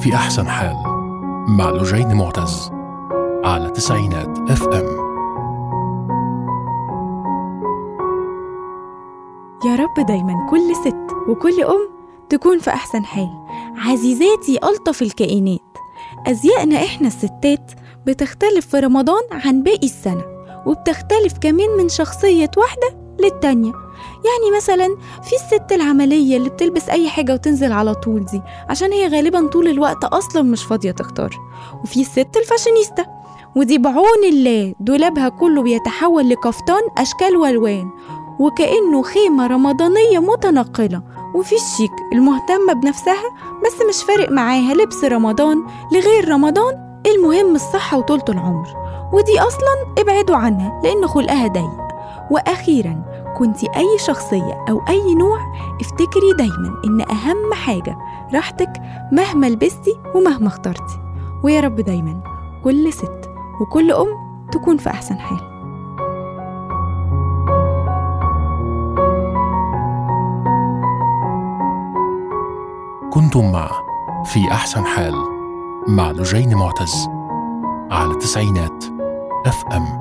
في أحسن حال مع لجين معتز على 90 FM. يا رب دايما كل ست وكل أم تكون في أحسن حال. عزيزاتي ألطف الكائنات، أزيائنا إحنا الستات بتختلف في رمضان عن باقي السنة، وبتختلف كمان من شخصية واحدة للتانية. يعني مثلا في الست العملية اللي بتلبس أي حاجة وتنزل على طول دي عشان هي غالبا طول الوقت أصلا مش فاضية تختار. وفي الست الفاشينيستا، ودي بعون الله دولابها كله بيتحول لكفتان أشكال والوان وكأنه خيمة رمضانية متنقلة. وفي الشيك المهتمة بنفسها بس مش فارق معاها لبس رمضان لغير رمضان، المهم الصحة وطولة العمر، ودي أصلا ابعدوا عنها لأن خلقها ضيق. وأخيرا كنتي أي شخصية أو أي نوع، افتكري دايما إن أهم حاجة راحتك مهما لبستي ومهما اخترتي. ويا رب دايما كل ست وكل أم تكون في أحسن حال. كنتم مع في أحسن حال مع لجين معتز على 90 FM.